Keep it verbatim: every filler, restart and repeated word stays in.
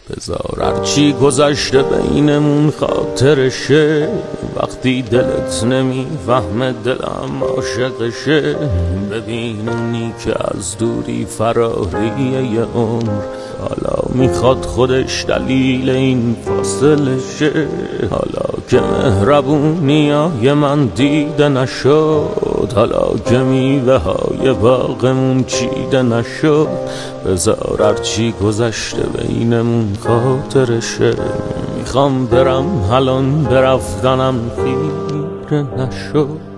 بذار هرچی گذشته بینمون خاطرشه، وقتی دلت نمیفهمه دلم عاشقشه. ببین اونی که از دوری فراریه یه عمر، حالا میخواد خودش دلیل این فاصله شه. حالا که مهربونیای من دیده نشد، حالا که میوه های باغمون چیده نشد، بذار هرچی گذشته بینمون خاطرشه. میخوام برم الان، برفتنم خیره نشد.